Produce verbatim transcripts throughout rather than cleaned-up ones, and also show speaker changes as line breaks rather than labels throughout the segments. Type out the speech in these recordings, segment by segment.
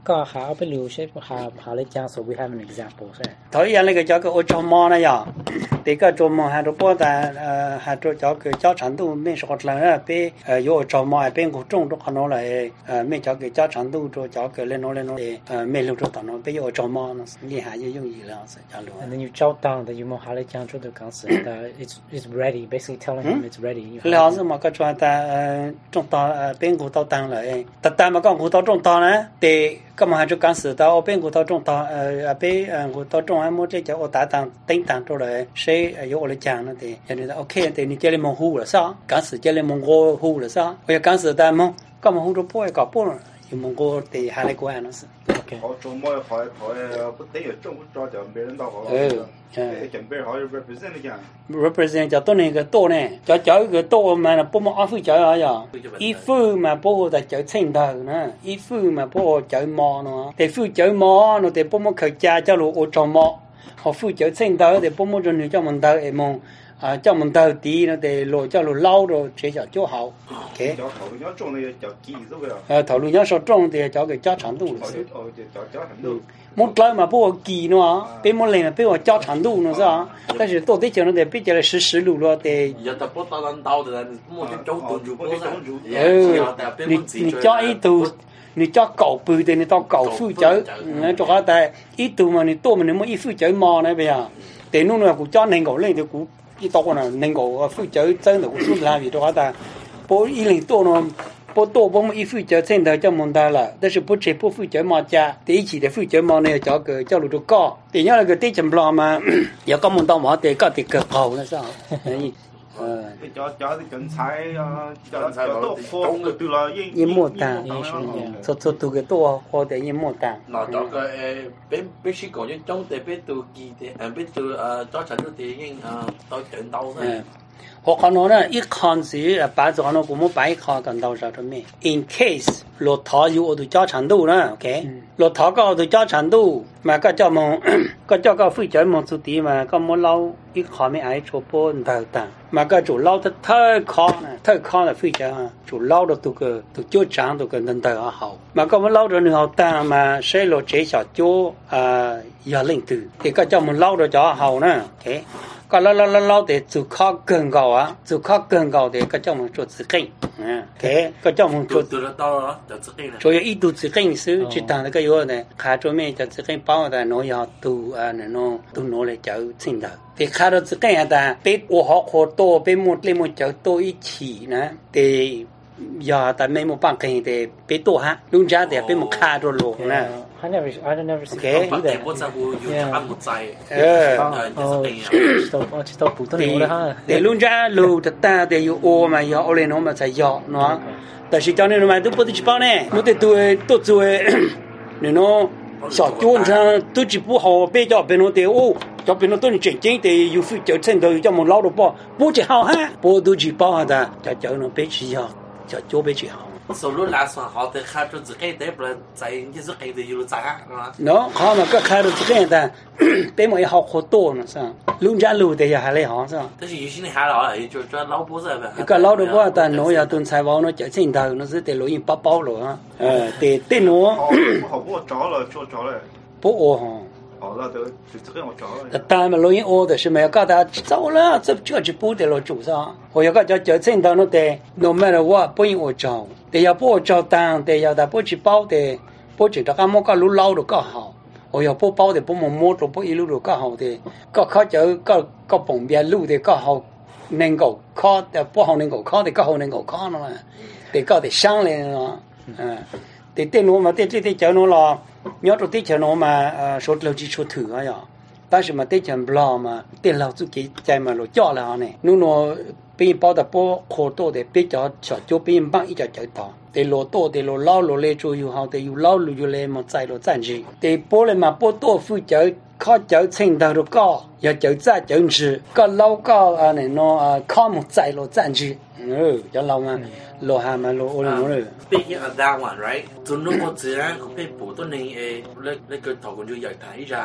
ก็หาไปรู้ใช่หาหาเลยจ้าง so we have an example ใช่
thôi giờ này cái cho cái ô cho mò này à thì cái cho mò hai đứa bao ta hai đứa cho cái cho sản thu mình sẽ còn là bé yo cho mò bên của trung đó nó là mình cho cái cho sản thu cho cho cái lên nó lên nó để mình lúc đó nó bé yo cho mò nó nghe hai cái dùng gì là sẽ cho luôn.
And then you jot down that you mo háเลยจ้าง做的讲是 that it's it's ready basically telling him it's ready.
แล้ว是嘛个说他中到边股到当了但但嘛讲股到中到呢对咁嘛就讲是到边股到中到呃边股到中还冇这叫我打当叮当出来谁有我来讲了的人家 OK 对你这里蒙糊了啥讲是这里蒙我糊了啥我要讲是但蒙咁嘛糊都不会搞不了有蒙我的还来关了是 OK
好周末好好不得有中午找点别人到好了呃准备好 represent 一下
represent 叫多那个多呢叫叫一个多嘛那不么阿飞叫呀一副嘛不的叫青头呢一副嘛不叫毛呢得副叫毛呢得不么客家叫路我找毛好副叫青头得不么就你叫门头哎么啊叫门头地呢得路叫路捞着这叫就好 OK
叫头要种那个叫鸡是不是
呃头路要说种的叫个加长度了是
哦就叫加长度
một cái mà bố kỳ nữa, bên một lần là bên họ cho sản đủ nữa sao?但是到底讲了得比较来实实路了得。
有得不到人到的，我就走动就不是。
呃，你你加一度，你加九倍的，你到九副走，嗯，做下但一度嘛，你多嘛，你冇一副走嘛那边啊？但弄那个加能够那就股一到个呢，能够啊副走真的我说哪里做下但，不一零多呢。不多不么一副脚真的就蒙大了，但是不吃不副脚嘛家，第一期的副脚嘛呢叫个叫路都高，第二那个地震不浪嘛，要搞蒙到嘛得搞得个好那啥，
呃，叫叫的跟菜啊，叫叫多火个对了，
一模单，做做多个多或者一模单。
嗱，咗個誒，俾俾書講咗中地俾到記的，誒俾到誒咗陳都電影啊，到長到咧。
我看到呢，一看是把这呢，我们白看看到啥子没 ？In case 落塔有我都加长度呢 ，OK？落塔高都加长度，嘛个叫么？个叫个非洲么子地嘛，个么捞一看没爱做波唔得的，嘛个做捞得太康呢，太康了非洲啊，做捞的都个都就长都个能得好，嘛个么捞的你好淡嘛，谁落这小就啊要领度，这个叫么捞的就好呢 ，OK？个捞捞捞捞的就靠更高啊，就靠更高的个叫我们做自根，嗯，给个叫我们做。
做得到了，就自根了。
所以一度自根是只当那个有呢，看着面就自根包的，侬要都啊那侬都拿来就真的。得看到自根啊的，比我好好多，比我那么就多一起呢，得要但没么办法的，比多哈，人家的比我看着路呢。
I never, I never seen
Okay.
do that.
我就會要按木仔，
呃，
哦，知道我知道普通人哈。
得人家路的单得有我嘛，要我来弄嘛才要，喏。但是叫你们嘛都不得去包呢，我得多多做，你弄小桌上都只不好，别叫别弄得哦，叫别弄都你真正的有副叫程度，叫我捞着包，不只好哈，不都去包下的，叫叫侬别去要，叫叫别去好。
收入来算好的，看着自己得不然在你自己的有在啊。
喏，好嘛，个看着这个的，比我也好好多呢，是吧？人家路的也还来好，是吧？
但是有些人还老，就就老婆在呗。
一个老的话，但侬要炖菜网，侬叫镜头，侬是得录音包包了啊。呃，得得侬。
好，好我找了，就找了。
不饿哈。
好了，都就这个我找了。
当然嘛，录音饿的是没有搞他走了，这这就不得了做啥？我要个叫叫镜头，侬得 no matter what，不用我找。得要不找单，得要他不去包的，不知道干么个路捞的搞好，我要不包的不摸摸着不一路路搞好的，搞靠就搞搞旁边路的搞好，能够靠的不好能够靠的搞好能够靠了嘛，得搞得上来了，嗯，得电脑嘛，得这得叫侬了，瞄着得叫侬嘛，呃，说了几出头啊呀，但是嘛得叫不了嘛，电脑自己在嘛路叫了呢，侬侬。被包的包好多的，比较小就被人帮一脚脚到，得落多的落老落来做又好，得有老路就来么再落暂时，得包了嘛包多副脚靠脚程度都高，要脚再脚吃，个老高啊那喏啊靠么再落暂时，哦，要老嘛落下嘛落我了我了。
Speaking of that one, right？ 做那么自然，被普通人诶，那那个头工就要谈一下呀。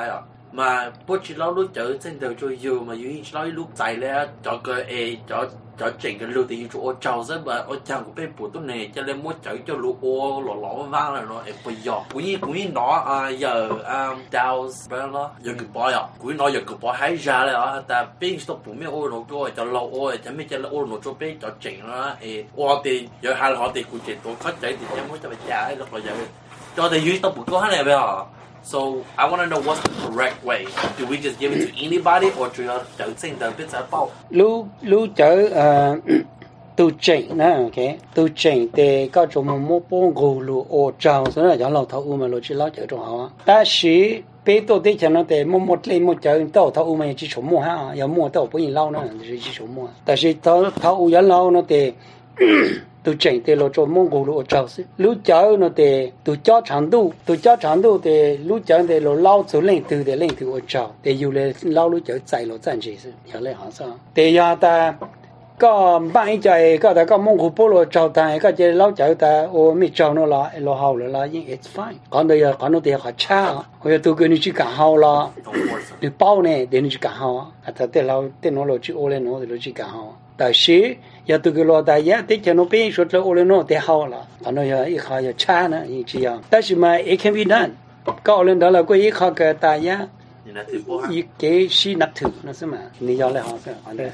mà bố chỉ lo lúc chở trên đầu cho dù mà dù chỉ lo lúc chạy lên cho cái e cho cho chỉnh cái lưu thì chỗ trâu rất mà ở trong của bên bố tôi này cho nên muốn chở cho lũ ô lò lò vang là nó em bây giờ quý quý nó à giờ à đào bên đó giờ cứ bỏ à quý nó giờ cứ bỏ hay raเลยอ่ะแต่bên số bố mấy ô nó cho cho lò ô cho mấy cho ô nó cho bên cho chỉnh nó e ô thì giờ hai họ thì cũng chỉnh tôi khó chạy thì em muốn cho bây giờ rồi bây giờ cho thì duy tôi bố có hai này bây giờ. So I want to know what's the correct way. Do we just give it to anybody or do you chở xin tờ biết sao bao?
Lu lu chở tu chỉnh nè, ok. Tu chỉnh thì có chỗ một một bốn gù lu ô trâu, so là cho lâu thâu u mà lu chỉ lâu chở trong họ. Ta sĩ bé tôi thấy cho nó thì một một lên một chở tàu thâu u mà chỉ số mua ha, giờ mua tàu bữa lâu nữa thì chỉ số mua. Ta sĩ tàu thâu u giờ lâu nó thì tu chỉnh thì lo cho mông cổ lo trâu xí, lú cháo nó thì tu cháo长度, tu cháo长度thì lú cháo thì lo lao chỗ lên từ để lên từ trâu, thì dù là lao lú cháo chạy lo chân gì xí, hiểu lấy hàng sao? thì giờ ta có bạn chạy có ta có mông cổ bố lo trâu ta, có chơi lao cháo ta, ô mi trâu nó là lo hậu là là nhưng it's fine. còn đây còn nó thì họ cha, bây tôi cứ đi chỉ cả hậu là, đi bao này để đi chỉ cả hậu, à ta để lao để nó lo chỉ ô lên nó thì lo chỉ cả hậu. tại sĩ giờ tôi cái lo đại giá tích cho nó bên số là ô lên nó để hao là còn nó giờ ít khai giờ cha nữa như chỉ à但是嘛 it can be done ก็lên đó là cái ít khai cái đại giá
你那ถือว่า
ít cái sĩ nạp thử nó xem mà你要来好是好的